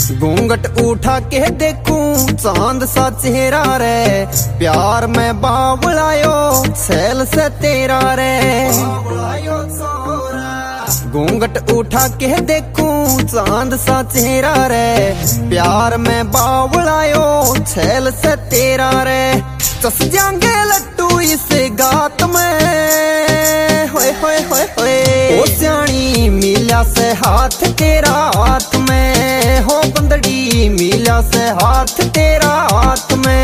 घूंघट उठा के देखूं चांद सा चेहरा रे, प्यार में बावलायो सैल से तेरा रे। घूंघट उठा के देखूं चांद सा चेहरा रे, प्यार में बावलायो सैल से तेरा रे। चस जाएंगे लट्टू इस गात में, होए होए होए होए। ओ जानी मिला से हाथ तेरा हाथ में, हो बंदड़ी मिला से हाथ तेरा हाथ में।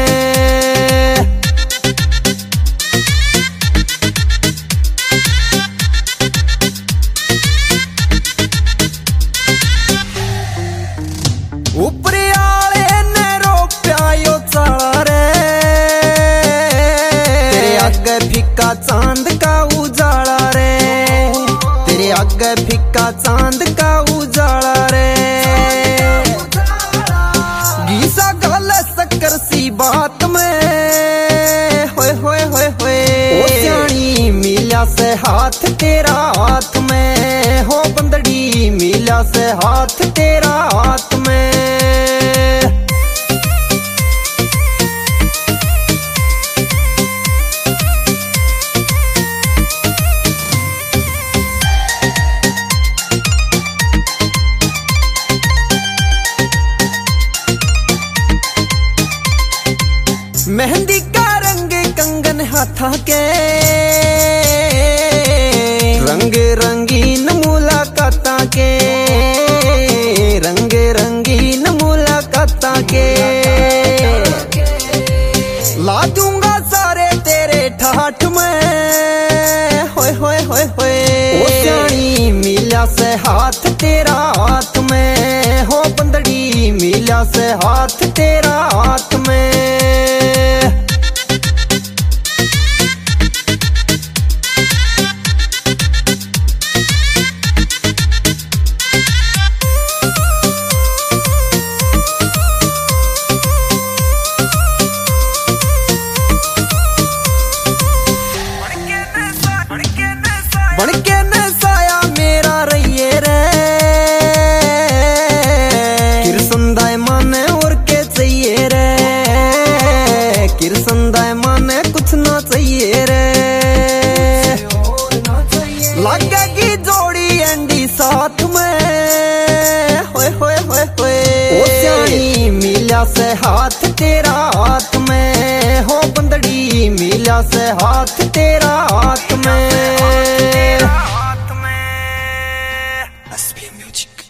ऊपर आले ने रोप्या यो चाला रे, तेरे आगे फिक्का चांद का उजाला रे, तेरे आगे फिक्का चांद का उजाला रे। गीसा गल शक्कर सी बात में, होए होए होए होए। ओ जानी मिला से हाथ तेरा हाथ में, हो बंदड़ी मिला से हाथ तेरा हाथ में। मेहंदी का रंग कंगन हाथा के, रंग रंगीन मुलाकाता के, रंग रंगीन मुलाकाता के। ला दूंगा सारे तेरे ठाठ में, होए होए होए होए। ओ जानी मिला से हाथ तेरा हाथ में, हो बंदड़ी मिला से हाथ तेरा हाथ में। बनके न साया मेरा रहिए रे, किरसंदाय माने और के चाहिए रे, किरसंदाय माने कुछ ना चाहिए रे। लगेगी जोड़ी एंडी साथ में, होए होए होए होए। ओ जानी मिला से हाथ तेरा हाथ में, हो बंदड़ी मिला से हाथ तेरा हाथ में। SP music.